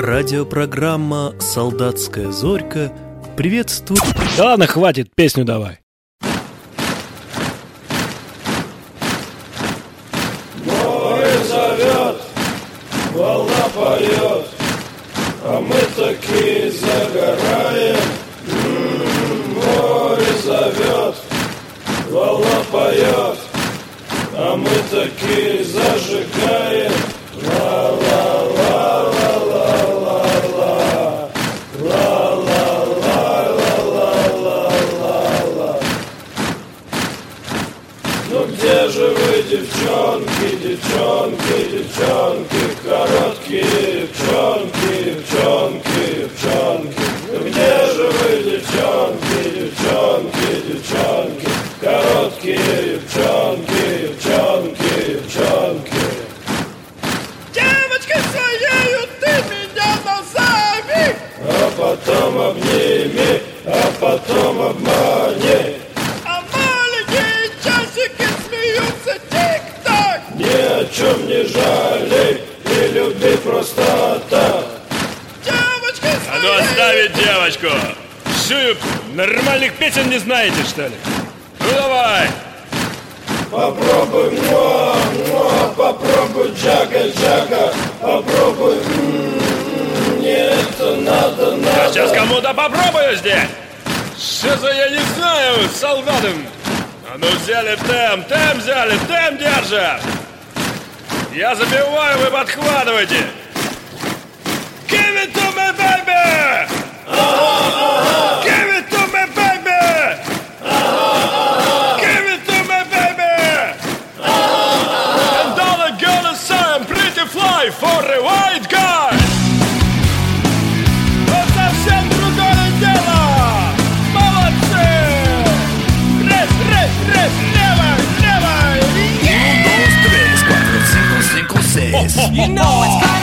Радиопрограмма «Солдатская зорька» приветствует... Да ладно, хватит, песню давай. Море зовет, волна поет, а мы такие загораем. Море зовет, волна поет, а мы такие зажигаем. Ну где же вы, девчонки, девчонки, девчонки, короткие девчонки, девчонки, девчонки? Ну где же вы, девчонки, девчонки, девчонки, короткие девчонки, девчонки, девчонки? Девочкой своею ты меня назови, А потом обними, а потом обмани. а маленькие часики смеются тик-так. Ни о чем не жалей и люби просто так. Девочкой А ну своею оставить девочку! Шип, нормальных песен не знаете, что ли? Ну давай! Попробуй, попробуй, джага, попробуй, мне это надо. Я сейчас кому-то попробую здесь! Что за, я не знаю, солдатам! А ну взяли темп взяли, темп держат! Я забиваю, вы подхватываете! Give it to me, baby! Give it to me, baby! Give it to me, baby! And all the girls say I'm pretty fly for a white guy! Вот совсем другое дело! Молодцы! Рез, лево! You know it's